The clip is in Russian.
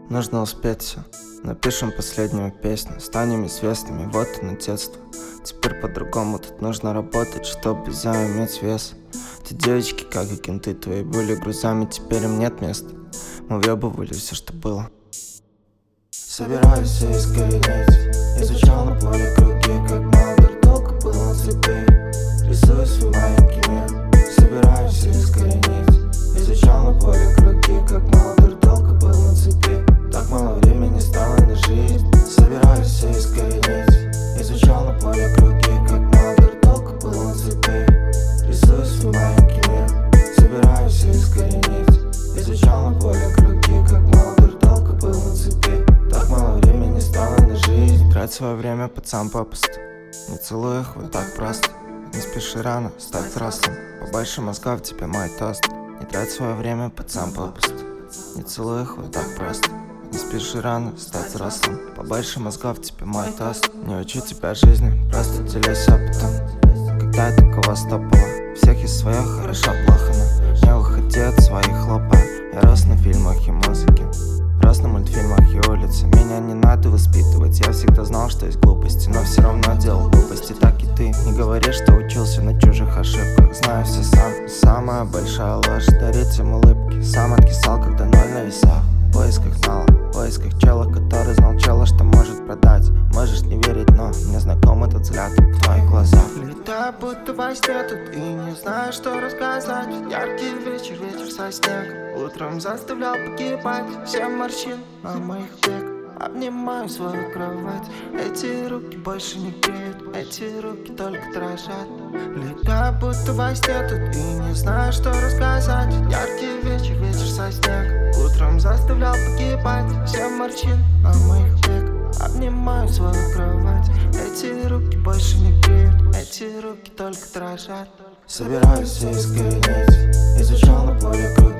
Нужно успеть все. Напишем последнюю песню, станем известными, вот и на детство. Теперь по-другому, тут нужно работать, чтобы заиметь вес. Эти девочки, как и кенты, твои были грузами, теперь им нет места. Мы въебывали все, что было. Собираюсь все искоренить. Изучал на поле круги, как Малдер, долго был на цепи. Рисую свой маленький мир. Собираюсь все искоренить. Изучал на поле круги, как Малдер, долго был на цепи. Так мало времени стало на жизнь. Собираюсь все искоренить. Изучал на поле круги, как Малдер, долго был на цепи. Рисую свой маленький мир. Собираюсь все искоренить. Изучал на поле круги, как Малдер, долго был на цепи. Так мало времени стало на жизнь. Трать свое время, пацан, попусту. Не целуй их вот так просто. Не спеши рано, стать взрослым. Побольше мозга в тебе мой тост. Не трать свое время, пацан, попусту. Не целуй их вот так просто. Не спеши рано, стать взрослым. Побольше мозга в тебе мой тост. Не учу тебя жизни, просто делюсь опытом. Когда я такого стопала, всех есть свое, хорошо, плохо, но не уходи от своих хлопа. Я рос на фильмах и музыке, рос на мультфильмах и улице. Меня не надо воспитывать, я всегда знал, что есть глупости, но все равно делал глупости. Так и ты, не говори, что учился на чужих ошибках. Знаю все сам, самая большая ложь дарить им улыбки. Сам откисал, когда ноль на весах. В поисках знала, в поисках чела, который знал чела, что может продать. Можешь не верить, но мне знаком этот взгляд в твоих глазах. Летаю будто во сне тут и не знаю, что рассказать. Яркий вечер, ветер со снег. Утром заставлял погибать все морщин на моих век. Обнимаю свою кровать. Эти руки больше не греют, эти руки только дрожат. Летаю будто во сне тут и не знаю, что рассказать. Яркий вечер, ветер со снег. Утром заставлял погибать все морщин на моих век. Обнимаю свою кровать. Эти руки больше не греют, эти руки только дрожат. Собираюсь все искоренить. Изучал на поле круги.